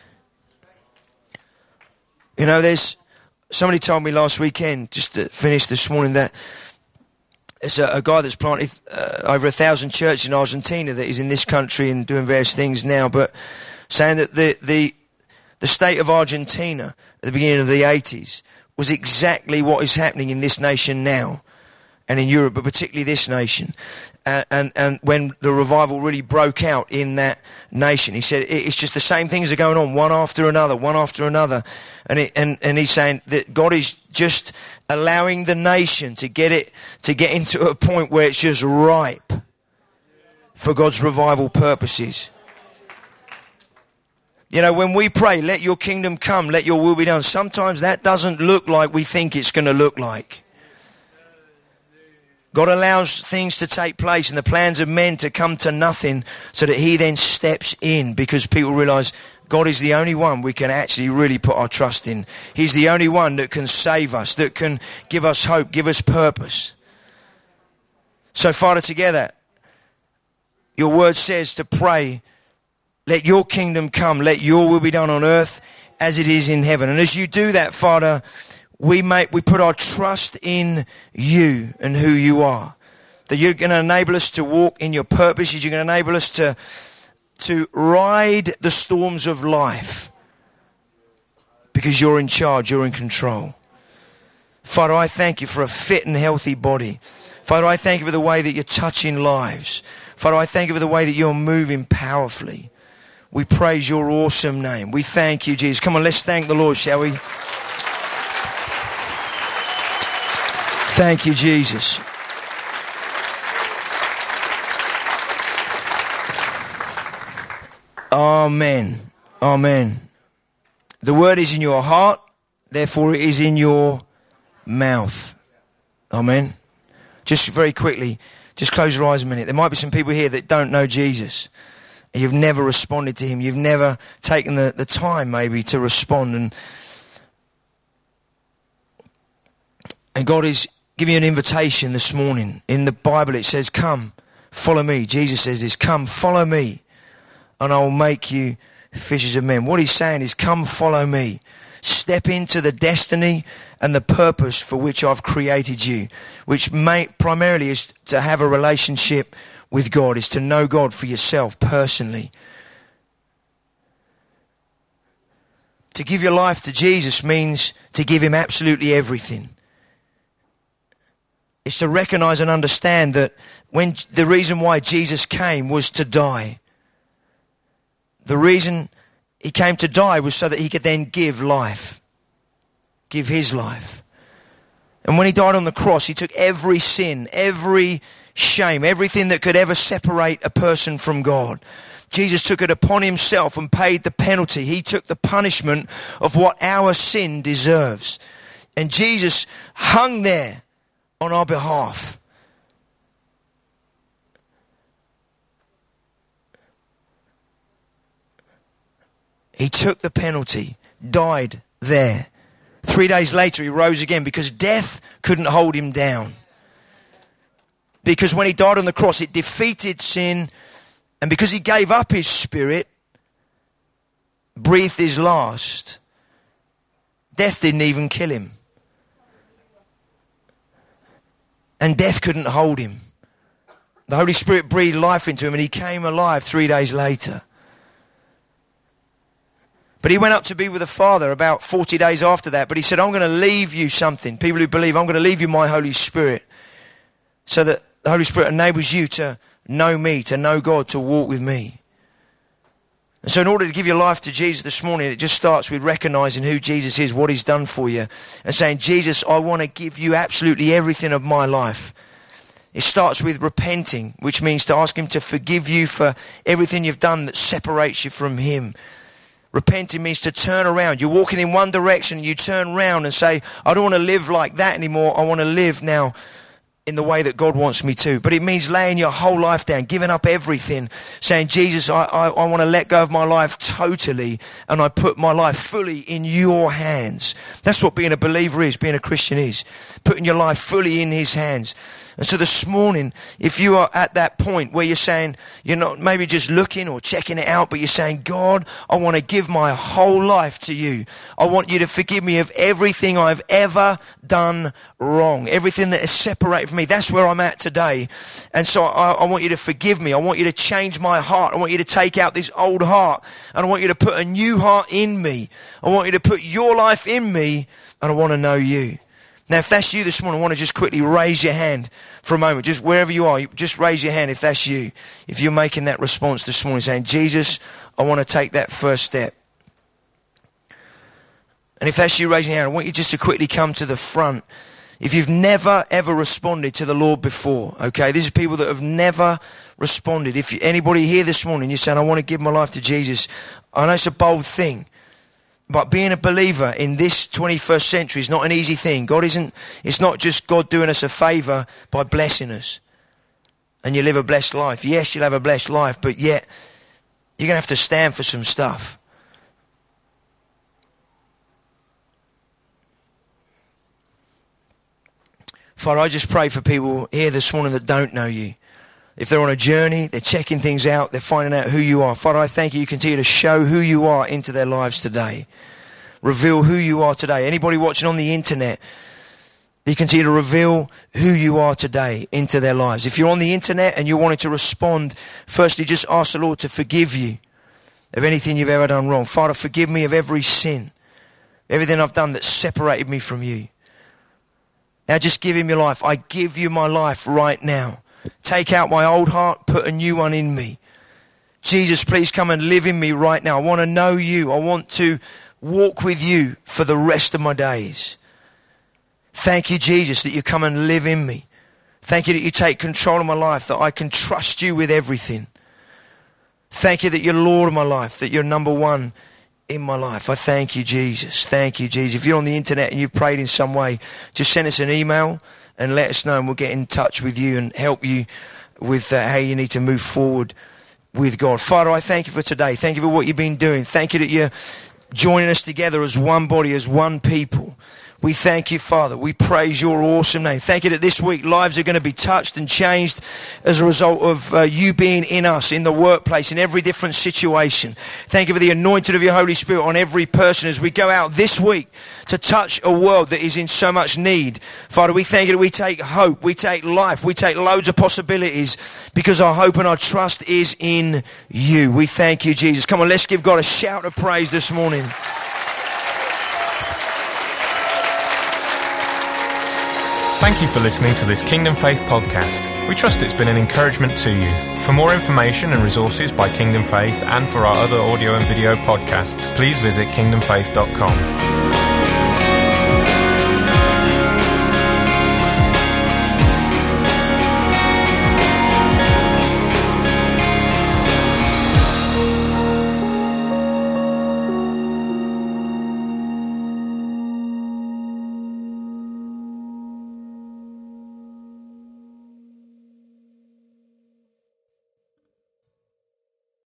You know, somebody told me last weekend, just to finish this morning, that there's a guy that's planted over 1,000 churches in Argentina that is in this country and doing various things now, but saying that the state of Argentina at the beginning of the 80s was exactly what is happening in this nation now and in Europe, but particularly this nation. And when the revival really broke out in that nation, he said it's just the same things are going on, one after another. And he's saying that God is just allowing the nation to get into a point where it's just ripe for God's revival purposes. You know, when we pray, let your kingdom come, let your will be done, sometimes that doesn't look like we think it's going to look like. God allows things to take place and the plans of men to come to nothing so that he then steps in, because people realize God is the only one we can actually really put our trust in. He's the only one that can save us, that can give us hope, give us purpose. So, Father, together, your word says to pray, let your kingdom come, let your will be done on earth as it is in heaven. And as you do that, Father, we put our trust in you and who you are. That you're going to enable us to walk in your purposes. You're going to enable us to ride the storms of life. Because you're in charge, you're in control. Father, I thank you for a fit and healthy body. Father, I thank you for the way that you're touching lives. Father, I thank you for the way that you're moving powerfully. We praise your awesome name. We thank you, Jesus. Come on, let's thank the Lord, shall we? Thank you, Jesus. Amen. Amen. The word is in your heart, therefore it is in your mouth. Amen. Just very quickly, just close your eyes a minute. There might be some people here that don't know Jesus. And you've never responded to him. You've never taken the time maybe to respond. And God is giving you an invitation this morning. In the Bible it says, come, follow me. Jesus says this, come, follow me, and I will make you fishers of men. What he's saying is, come, follow me. Step into the destiny and the purpose for which I've created you, which primarily is to have a relationship with God, is to know God for yourself personally. To give your life to Jesus means to give him absolutely everything. It's to recognize and understand that when the reason why Jesus came was to die. The reason he came to die was so that he could then give life. Give his life. And when he died on the cross, he took every sin, every shame, everything that could ever separate a person from God. Jesus took it upon himself and paid the penalty. He took the punishment of what our sin deserves. And Jesus hung there on our behalf. He took the penalty, died there. 3 days later he rose again because death couldn't hold him down. Because when he died on the cross it defeated sin, and because he gave up his spirit, breathed his last, death didn't even kill him. And death couldn't hold him. The Holy Spirit breathed life into him and he came alive 3 days later. But he went up to be with the Father about 40 days after that. But he said, I'm going to leave you something. People who believe, I'm going to leave you my Holy Spirit. So that the Holy Spirit enables you to know me, to know God, to walk with me. And so in order to give your life to Jesus this morning, it just starts with recognizing who Jesus is, what he's done for you, and saying, Jesus, I want to give you absolutely everything of my life. It starts with repenting, which means to ask him to forgive you for everything you've done that separates you from him. Repenting means to turn around. You're walking in one direction, you turn around and say, I don't want to live like that anymore. I want to live now in the way that God wants me to. But it means laying your whole life down, giving up everything, saying, Jesus, I want to let go of my life totally, and I put my life fully in your hands. That's what being a believer is, being a Christian is. Putting your life fully in his hands. And so this morning, if you are at that point where you're saying, you're not maybe just looking or checking it out, but you're saying, God, I want to give my whole life to you. I want you to forgive me of everything I've ever done wrong. Everything that is separated from me. That's where I'm at today. And so I want you to forgive me. I want you to change my heart. I want you to take out this old heart. And I want you to put a new heart in me. I want you to put your life in me. And I want to know you. Now, if that's you this morning, I want to just quickly raise your hand for a moment. Just wherever you are, just raise your hand if that's you. If you're making that response this morning, saying, Jesus, I want to take that first step. And if that's you raising your hand, I want you just to quickly come to the front. If you've never, ever responded to the Lord before, okay? These are people that have never responded. If anybody here this morning, you're saying, I want to give my life to Jesus. I know it's a bold thing. But being a believer in this 21st century is not an easy thing. It's not just God doing us a favor by blessing us. And you live a blessed life. Yes, you'll have a blessed life, but yet you're going to have to stand for some stuff. Father, I just pray for people here this morning that don't know you. If they're on a journey, they're checking things out, they're finding out who you are. Father, I thank you continue to show who you are into their lives today. Reveal who you are today. Anybody watching on the internet, you continue to reveal who you are today into their lives. If you're on the internet and you're wanting to respond, firstly, just ask the Lord to forgive you of anything you've ever done wrong. Father, forgive me of every sin, everything I've done that separated me from you. Now just give him your life. I give you my life right now. Take out my old heart, put a new one in me. Jesus, please come and live in me right now. I want to know you. I want to walk with you for the rest of my days. Thank you, Jesus, that you come and live in me. Thank you that you take control of my life, that I can trust you with everything. Thank you that you're Lord of my life, that you're number one in my life. I thank you, Jesus. Thank you, Jesus. If you're on the internet and you've prayed in some way, just send us an email and let us know, and we'll get in touch with you and help you with how you need to move forward with God. Father, I thank you for today. Thank you for what you've been doing. Thank you that you're joining us together as one body, as one people. We thank you, Father. We praise your awesome name. Thank you that this week lives are going to be touched and changed as a result of you being in us, in the workplace, in every different situation. Thank you for the anointing of your Holy Spirit on every person as we go out this week to touch a world that is in so much need. Father, we thank you that we take hope, we take life, we take loads of possibilities because our hope and our trust is in you. We thank you, Jesus. Come on, let's give God a shout of praise this morning. Thank you for listening to this Kingdom Faith podcast. We trust it's been an encouragement to you. For more information and resources by Kingdom Faith and for our other audio and video podcasts, please visit kingdomfaith.com.